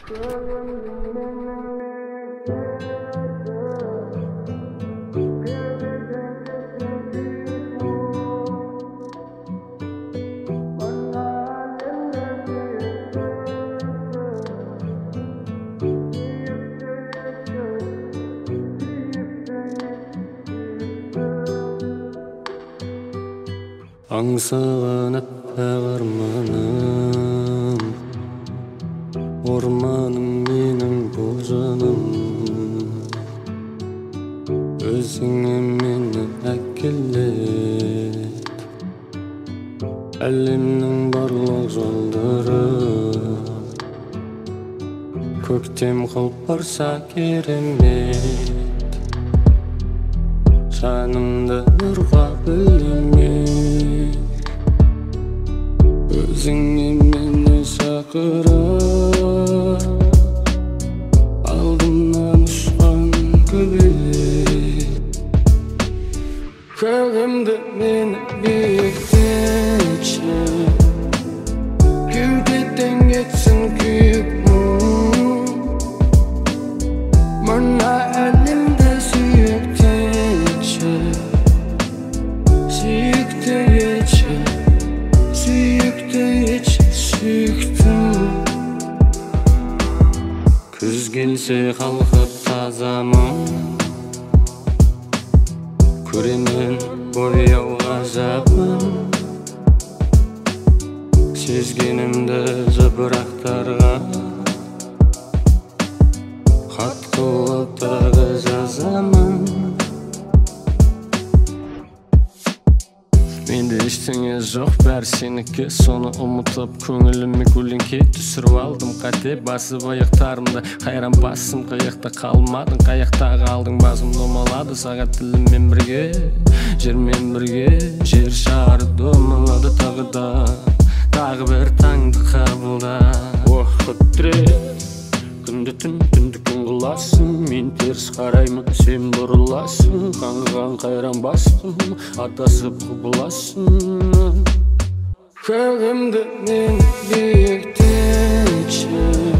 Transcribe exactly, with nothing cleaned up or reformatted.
Аңсаған аппақ арманым, орманым менің бұл жаным. Өзіңе мені әкелет, әлемнің барлық жолдары. Көктем қылып барса керемет, жанымды нұрға бөлемек. Өзіңе мені шақырып, алдымнан ұшқан көбелек. Көгімді мені биіктетші, кеудеден кетсін күйік мұң. Мына әлемді сүйіктетші, сүйікті етші, сүйікті етші, сүйіктім. Күз келсе қалқып тазамын, көремін бояу ғажабын. Сезгенімді жапырақтарға хат қылып тағы жазамын. Менде ештеңе жоқ, бәрі сенікі. Соны ұмытып көңіліме көлеңке түсіріп алдым. Қате басып аяқтарымда, қайран басым қаяқта қалмадың. Қаяқта қалдың, басым домалады сағат тіліммен бірге, жермен бірге. Жер шары домалады тағы да, тағы бір таңды қабылда. Ох, құдірет, күнді түн, түнді күн қыласың. Мен теріс қараймын, сен бұрыласың. Қаңғыған қайран бастым, атасып құбыласың. Көгімді мен биіктетші,